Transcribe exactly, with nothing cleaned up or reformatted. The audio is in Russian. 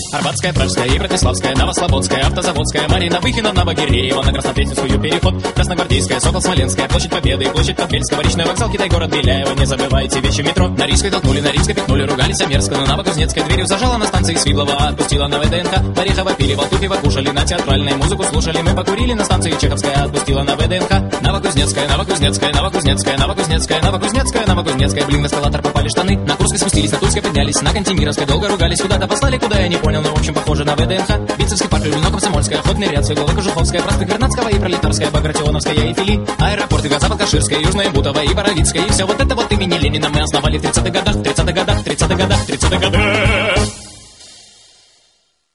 Арбатская, Пражская и Братиславская, Новослободская, Автозаводская, Марина Выхина, Новогиреева, на Краснопресненскую переход, Красногвардейская, Сокол, Смоленская, Площадь Победы, Площадь Подбельского, Речной вокзал, Китай, город Беляева. Не забывайте вещи метро. На Рижской толкнули, на Рижской пихнули, ругались Амерска, на Новокузнецкой дверью зажала, на станции Свидлова отпустила на ВДНХ. Орехова пили, Волтухева кушали, на театральной музыку слушали, мы покурили, на станции Чеховская отпустила на ВДНХ. Новокузнецкая, Новокузнецкая, Новокузнецкая, Новокузнецкая, Новокузнецкая, Новокузнецкая, блин, на эскалатор попали штаны, на Курской спустились, на Тульской поднялись, на Кантемировской долго ругались, куда-то послали, куда я не понял, но в общем похоже на ВДНХ. Битцевский парк, Люблино, Комсомольская, Охотный ряд, Светлова, Кожуховская, проспект Вернадского и Пролетарская, Багратионовская и Фили, аэропорты, Газовод-Каширская, Южная Бутова и Боровицкая, и все вот это вот имени Ленина мы основали в тридцатых годах, тридцатых годах, тридцатых годах, тридцатых годах.